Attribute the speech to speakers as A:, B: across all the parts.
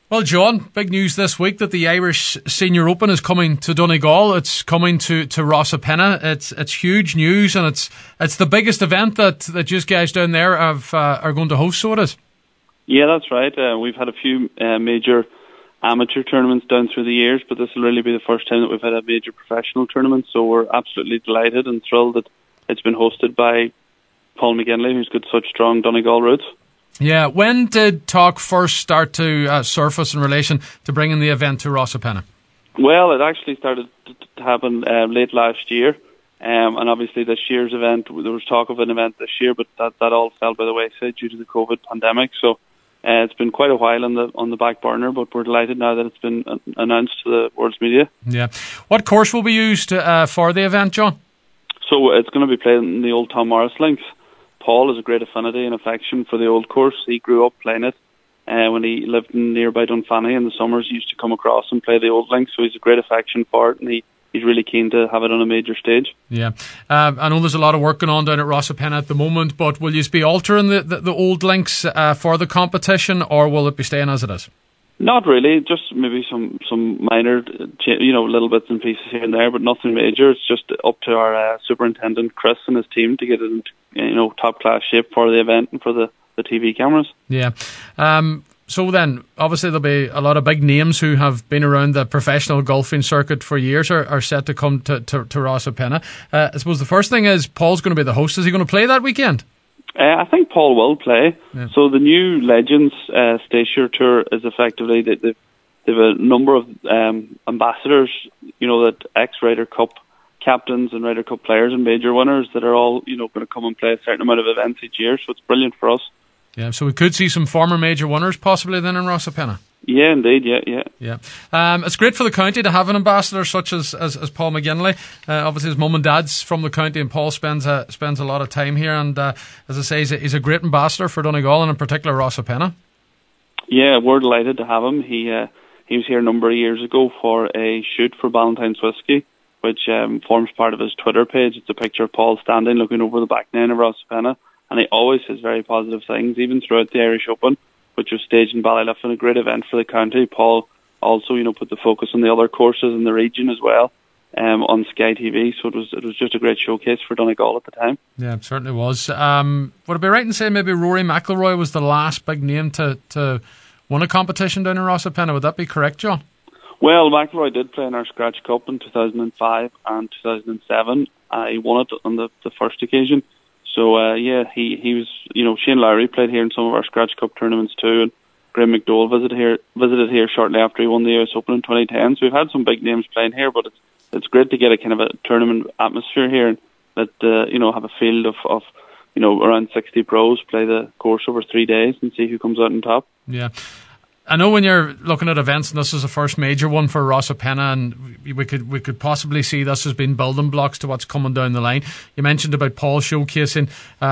A: Well, John, big news this week that the Irish Senior Open is coming to Donegal. It's coming to Rosapenna. It's huge news, and it's the biggest event that you guys down there are going to host. So it is.
B: Yeah, that's right. We've had a few major amateur tournaments down through the years, but this will really be the first time that we've had a major professional tournament. So we're absolutely delighted and thrilled that it's been hosted by Paul McGinley, who's got such strong Donegal roots.
A: Yeah, when did talk first start to surface in relation to bringing the event to Rosapenna?
B: Well, it actually started to happen late last year, and obviously this year's event, there was talk of an event this year, but that all fell by the wayside due to the COVID pandemic. So it's been quite a while on the back burner, but we're delighted now that it's been announced to the world's media.
A: Yeah, what course will be used for the event, John?
B: So it's going to be played in the old Tom Morris links. Paul has a great affinity and affection for the old course. He grew up playing it when he lived in nearby Dunfanny. In the summers, he used to come across and play the old links, so he's a great affection for it, and he's really keen to have it on a major stage. Yeah,
A: I know there's a lot of work going on down at Rosapenna at the moment, but will you be altering the old links for the competition, or will it be staying as it is?
B: Not really, just maybe some minor, little bits and pieces here and there, but nothing major. It's just up to our superintendent, Chris, and his team to get it into top-class shape for the event and for the TV cameras.
A: Yeah. So then, obviously there'll be a lot of big names who have been around the professional golfing circuit for years are set to come to Rosapenna. I suppose the first thing is, Paul's going to be the host. Is he going to play that weekend?
B: I think Paul will play. Yeah. So the new Legends Stacia Tour is effectively they've a number of ambassadors, that ex-Ryder Cup captains and Ryder Cup players and major winners that are all going to come and play a certain amount of events each year. So it's brilliant for us.
A: Yeah, so we could see some former major winners possibly then in Rosapenna.
B: Yeah, indeed, yeah.
A: It's great for the county to have an ambassador such as Paul McGinley. Obviously, his mum and dad's from the county, and Paul spends a lot of time here. And as I say, he's a great ambassador for Donegal and in particular Rosapenna.
B: Yeah, we're delighted to have him. He was here a number of years ago for a shoot for Ballantyne's Whiskey, which forms part of his Twitter page. It's a picture of Paul standing looking over the back nine of Rosapenna, and he always says very positive things, even throughout the Irish Open, which was staged in Ballyliffin, a great event for the county. Paul also, put the focus on the other courses in the region as well, on Sky TV. So it was just a great showcase for Donegal at the time.
A: Yeah, it certainly was. Would it be right in saying maybe Rory McIlroy was the last big name to win a competition down in Rosapenna? Would that be correct, John?
B: Well, McIlroy did play in our Scratch Cup in 2005 and 2007. He won it on the first occasion. So, he was, Shane Lowry played here in some of our Scratch Cup tournaments too, and Graham McDowell visited here shortly after he won the US Open in 2010. So we've had some big names playing here, but it's great to get a kind of a tournament atmosphere here, and that, have a field of around 60 pros play the course over 3 days and see who comes out on top.
A: Yeah. I know when you're looking at events, and this is the first major one for Rosapenna, and we could possibly see this as being building blocks to what's coming down the line. You mentioned about Paul showcasing,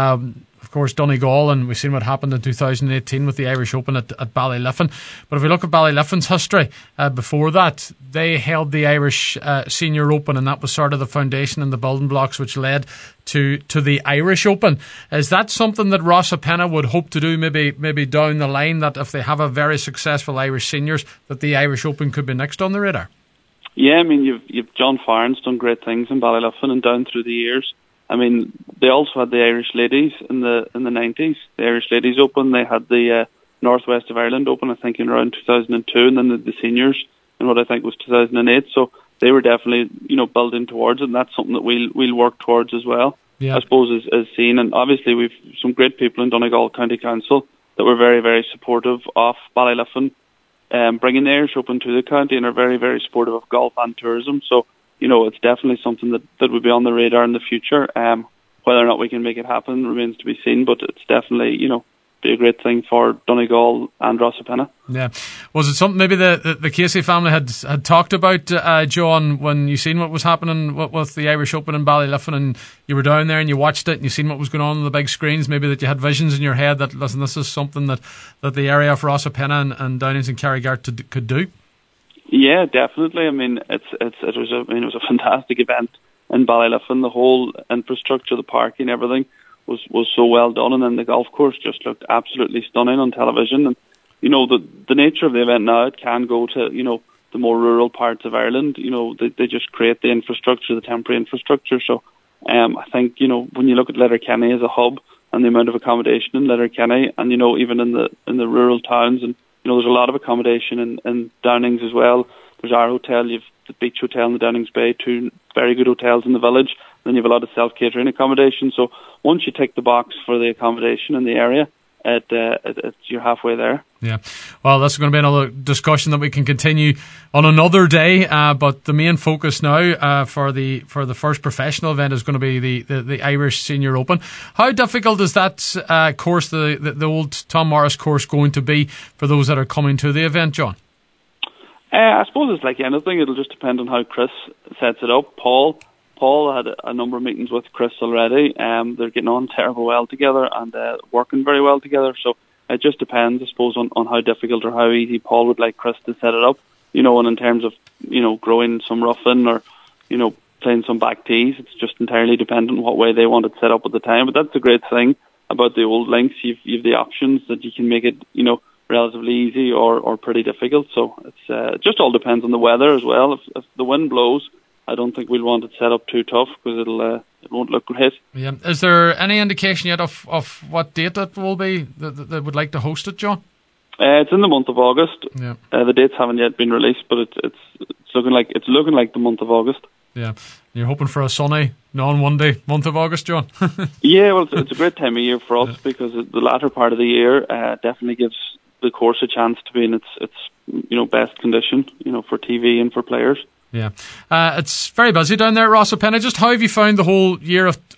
A: of course, Donegal, and we've seen what happened in 2018 with the Irish Open at Ballyliffin. But if we look at Ballyliffin's history, before that, they held the Irish Senior Open, and that was sort of the foundation and the building blocks which led to the Irish Open. Is that something that Rosapenna would hope to do maybe down the line, that if they have a very successful Irish Seniors, that the Irish Open could be next on the radar?
B: Yeah, I mean, you've John Farron's done great things in Ballyliffin and down through the years. I mean, they also had the Irish Ladies in the 90s, the Irish Ladies Open. They had the Northwest of Ireland Open, I think, in around 2002, and then the Seniors in what I think was 2008. So they were definitely, building towards it, and that's something that we'll work towards as well. Yeah. I suppose as seen, and obviously we've some great people in Donegal County Council that were very, very supportive of Ballyliffin bringing the Irish Open to the county, and are very, very supportive of golf and tourism. So, it's definitely something that would be on the radar in the future. Whether or not we can make it happen remains to be seen, but it's definitely, be a great thing for Donegal and Rosapenna.
A: Yeah. Was it something maybe the Casey family had talked about, John, when you seen what was happening with the Irish Open in Ballyliffin, and you were down there and you watched it and you seen what was going on the big screens, maybe that you had visions in your head that, listen, this is something that the area of Rosapenna and Downings and Carrygart could do?
B: Yeah, definitely. I mean, it was a fantastic event in Ballyliffin. The whole infrastructure, the parking, everything was so well done, and then the golf course just looked absolutely stunning on television. And the nature of the event now, it can go to, the more rural parts of Ireland. They just create the infrastructure, the temporary infrastructure. So I think, when you look at Letterkenny as a hub and the amount of accommodation in Letterkenny, and, even in the rural towns, and, there's a lot of accommodation in Downings as well. There's our hotel, you've the Beach Hotel in the Downings Bay, 2 very good hotels in the village. Then you have a lot of self-catering accommodation. So once you tick the box for the accommodation in the area, you're halfway there.
A: Yeah, well, that's going to be another discussion that we can continue on another day. But the main focus now for the first professional event is going to be the Irish Senior Open. How difficult is that course, the old Tom Morris course, going to be for those that are coming to the event, John?
B: I suppose it's like anything. It'll just depend on how Chris sets it up. Paul had a number of meetings with Chris already. They're getting on terribly well together and working very well together. So it just depends, I suppose, on how difficult or how easy Paul would like Chris to set it up. And in terms of, growing some roughing or, playing some back tees, it's just entirely dependent on what way they want it set up at the time. But that's the great thing about the old links. You've the options that you can make it, relatively easy or pretty difficult. So it just all depends on the weather as well. If the wind blows, I don't think we'll want it set up too tough because it won't look great.
A: Yeah. Is there any indication yet of what date it will be that would like to host it, John?
B: It's in the month of August.
A: Yeah.
B: The dates haven't yet been released, but it's looking like the month of August.
A: Yeah. You're hoping for a sunny, non-windy month of August, John?
B: Yeah, well, it's a great time of year for us because the latter part of the year definitely gives the course a chance to be in its best condition, for TV and for players.
A: Yeah. It's very busy down there at Rosapenna. Just how have you found the whole year of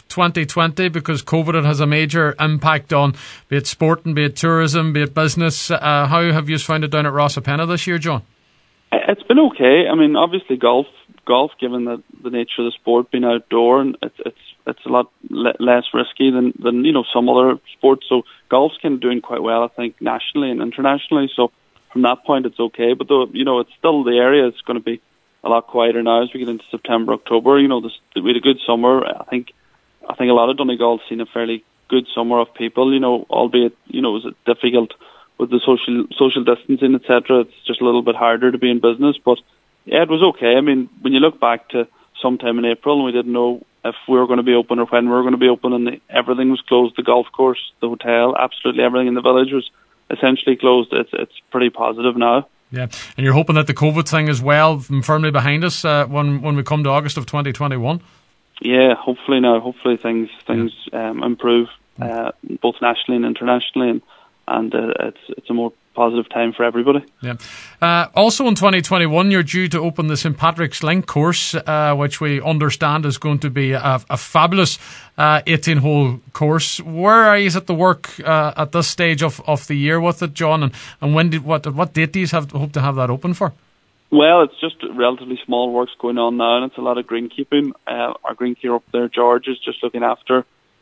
A: 2020? Because COVID has a major impact on be it sport and be it tourism, be it business. How have you found it down at Rosapenna this year, John?
B: It's been okay. I mean, obviously golf, given the nature of the sport being outdoor, and it's a lot less risky than some other sports. So golf's kind of doing quite well, I think, nationally and internationally. So from that point, it's okay. But though it's still the area. It's going to be a lot quieter now as we get into September, October. We had a good summer. I think a lot of Donegal's seen a fairly good summer of people. Albeit it was difficult with the social distancing, etc. It's just a little bit harder to be in business, but yeah, it was okay. I mean, when you look back to sometime in April, and we didn't know if we were going to be open or when we were going to be open, and everything was closed. The golf course, the hotel, absolutely everything in the village was essentially closed. It's pretty positive now.
A: Yeah, and you're hoping that the COVID thing is well and firmly behind us when we come to August of 2021. Yeah,
B: hopefully things improve both nationally and internationally, and it's a more positive time for everybody.
A: Yeah. Also in 2021, you're due to open the St Patrick's Link course, which we understand is going to be a fabulous 18-hole course. Where are you at the work at this stage of the year with it, John? And what date do you hope to have that open for?
B: Well, it's just relatively small works going on now, and it's a lot of greenkeeping. Our greenkeeper up there, George, is just looking after,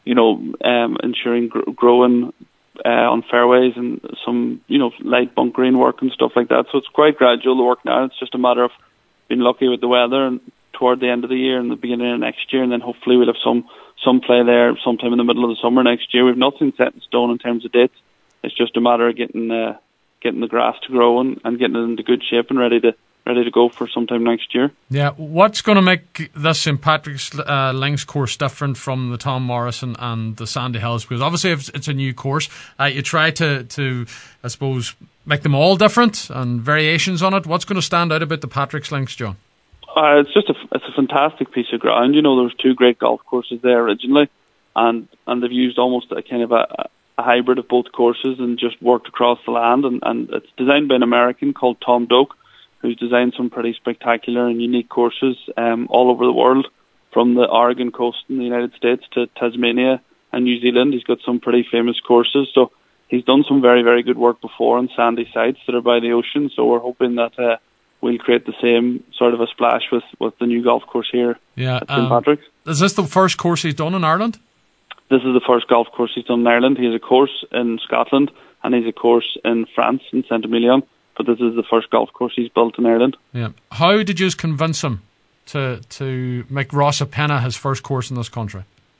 B: ensuring growing on fairways and some, light bunkering work and stuff like that. So it's quite gradual, the work now. It's just a matter of being lucky with the weather and toward the end of the year and the beginning of next year, and then hopefully we'll have some play there sometime in the middle of the summer next year. We've nothing set in stone in terms of dates. It's just a matter of getting the grass to grow and getting it into good shape and ready to go for sometime next year. Yeah,
A: what's going to make this St Patrick's Links course different from the Tom Morrison and the Sandy Hills? Because obviously if it's a new course, you try to I suppose make them all different and variations on it. What's going to stand out about the Patrick's Links, John?
B: It's a fantastic piece of ground. There was 2 great golf courses there originally, and they've used almost a kind of a hybrid of both courses and just worked across the land. And it's designed by an American called Tom Doak, who's designed some pretty spectacular and unique courses all over the world, from the Oregon coast in the United States to Tasmania and New Zealand. He's got some pretty famous courses. So he's done some very, very good work before on sandy sites that are by the ocean. So we're hoping that we'll create the same sort of a splash with the new golf course here at St Patrick's.
A: Is this the first course he's done in Ireland?
B: This is the first golf course he's done in Ireland. He has a course in Scotland and he's a course in France, in Saint-Emilion. But this is the first golf course he's built in Ireland. Yeah.
A: How did you convince him to make Rosapenna his first course in this country?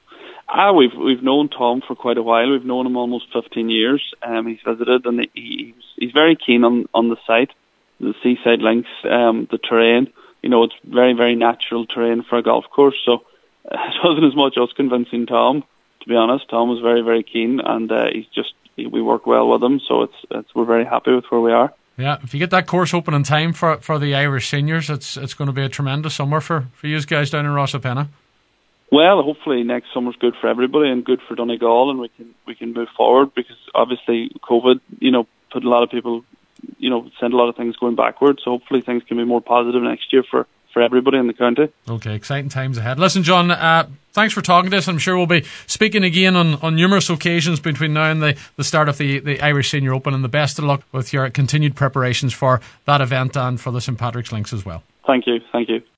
B: We've known Tom for quite a while. We've known him almost 15 years. He's visited, and he's very keen on the site, the seaside links, the terrain. It's very, very natural terrain for a golf course. So it wasn't as much us convincing Tom, to be honest. Tom was very, very keen, and we work well with him. So we're very happy with where we are.
A: Yeah, if you get that course open in time for the Irish seniors, it's going to be a tremendous summer for you guys down in Rosapenna.
B: Well, hopefully next summer's good for everybody and good for Donegal, and we can move forward, because obviously COVID, put a lot of people, sent a lot of things going backwards. So hopefully things can be more positive next year for everybody in the county.
A: Okay, exciting times ahead. Listen, John, thanks for talking to us. I'm sure we'll be speaking again on numerous occasions between now and the start of the Irish Senior Open, and the best of luck with your continued preparations for that event and for the St Patrick's Links as well.
B: Thank you.